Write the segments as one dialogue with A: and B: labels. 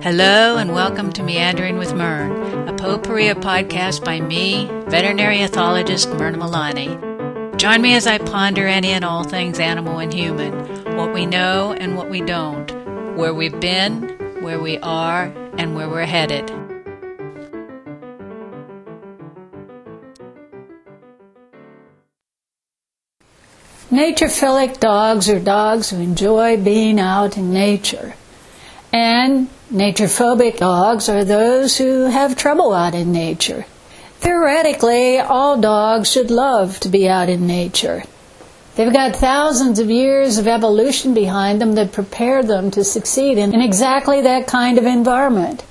A: Hello and welcome to Meandering with Myrn, a potpourri podcast by me, veterinary ethologist Myrna Milani. Join me as I ponder any and all things animal and human, what we know and what we don't, where we've been, where we are, and where we're headed.
B: Naturophilic dogs are dogs who enjoy being out in nature. And naturophobic dogs are those who have trouble out in nature. Theoretically, all dogs should love to be out in nature. They've got thousands of years of evolution behind them that prepare them to succeed in exactly that kind of environment.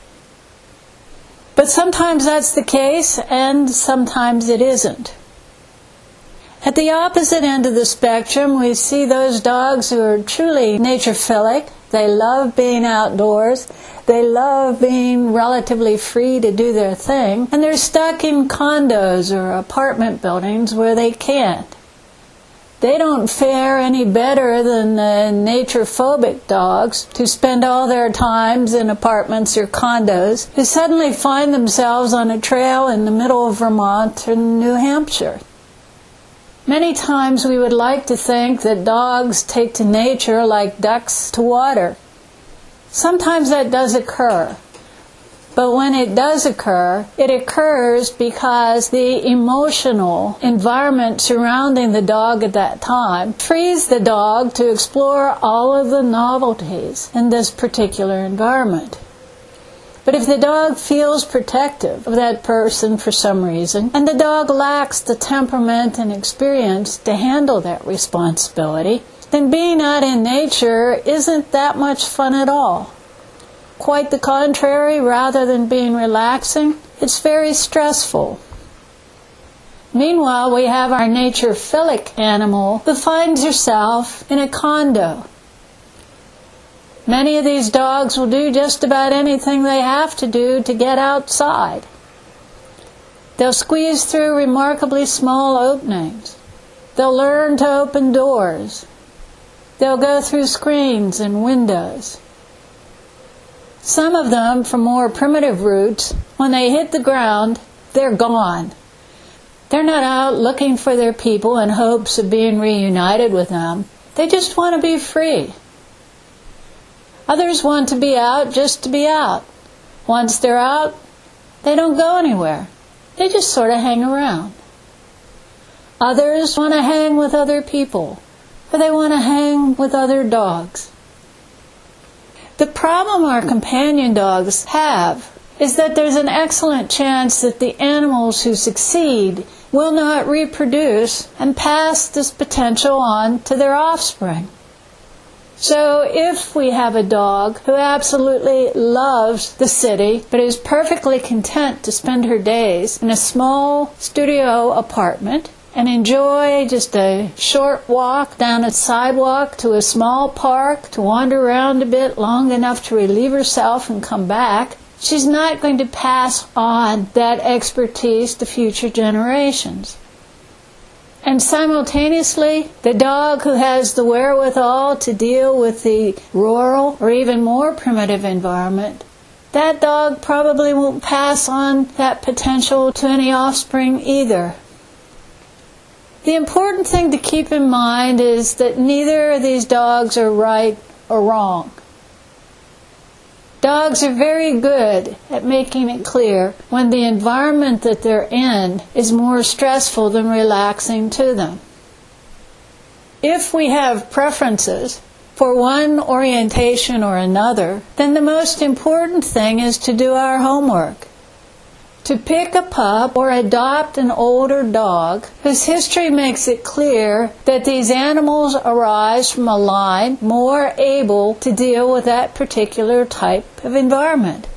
B: But sometimes that's the case, and sometimes it isn't. At the opposite end of the spectrum, we see those dogs who are truly naturophilic. They love being outdoors. They love being relatively free to do their thing. And they're stuck in condos or apartment buildings where they can't. They don't fare any better than the naturophobic dogs who spend all their times in apartments or condos, who suddenly find themselves on a trail in the middle of Vermont or New Hampshire. Many times we would like to think that dogs take to nature like ducks to water. Sometimes that does occur. But when it does occur, it occurs because the emotional environment surrounding the dog at that time frees the dog to explore all of the novelties in this particular environment. But if the dog feels protective of that person for some reason, and the dog lacks the temperament and experience to handle that responsibility, then being out in nature isn't that much fun at all. Quite the contrary, rather than being relaxing, it's very stressful. Meanwhile, we have our naturophilic animal who finds herself in a condo. Many of these dogs will do just about anything they have to do to get outside. They'll squeeze through remarkably small openings. They'll learn to open doors. They'll go through screens and windows. Some of them, from more primitive roots, when they hit the ground, they're gone. They're not out looking for their people in hopes of being reunited with them. They just want to be free. Others want to be out just to be out. Once they're out, they don't go anywhere. They just sort of hang around. Others want to hang with other people, or they want to hang with other dogs. The problem our companion dogs have is that there's an excellent chance that the animals who succeed will not reproduce and pass this potential on to their offspring. So if we have a dog who absolutely loves the city, but is perfectly content to spend her days in a small studio apartment and enjoy just a short walk down a sidewalk to a small park to wander around a bit long enough to relieve herself and come back, she's not going to pass on that expertise to future generations. And simultaneously, the dog who has the wherewithal to deal with the rural or even more primitive environment, that dog probably won't pass on that potential to any offspring either. The important thing to keep in mind is that neither of these dogs are right or wrong. Dogs are very good at making it clear when the environment that they're in is more stressful than relaxing to them. If we have preferences for one orientation or another, then the most important thing is to do our homework. To pick a pup or adopt an older dog whose history makes it clear that these animals arise from a line more able to deal with that particular type of environment.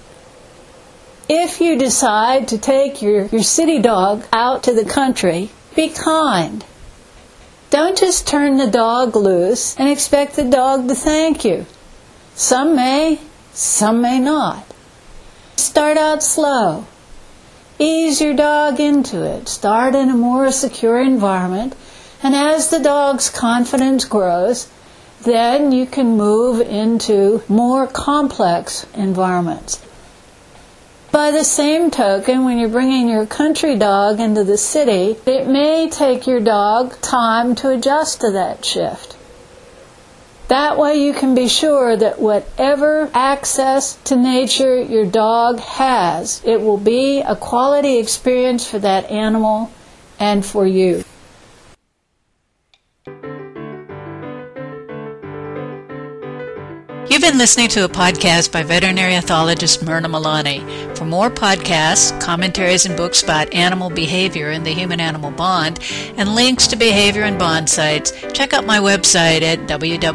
B: If you decide to take your city dog out to the country, be kind. Don't just turn the dog loose and expect the dog to thank you. Some may not. Start out slow. Ease your dog into it. Start in a more secure environment, and as the dog's confidence grows, then you can move into more complex environments. By the same token, when you're bringing your country dog into the city, it may take your dog time to adjust to that shift. That way you can be sure that whatever access to nature your dog has, it will be a quality experience for that animal and for you.
A: You've been listening to a podcast by veterinary ethologist Myrna Milani. For more podcasts, commentaries, and books about animal behavior and the human-animal bond, and links to behavior and bond sites, check out my website at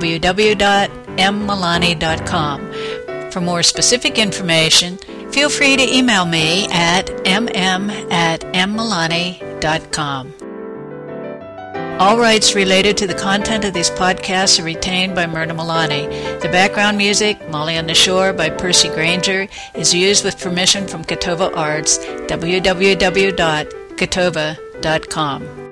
A: www.mmilani.com. For more specific information, feel free to email me at mm@mmilani.com. All rights related to the content of these podcasts are retained by Myrna Milani. The background music, Molly on the Shore by Percy Granger, is used with permission from Catova Arts, www.catova.com.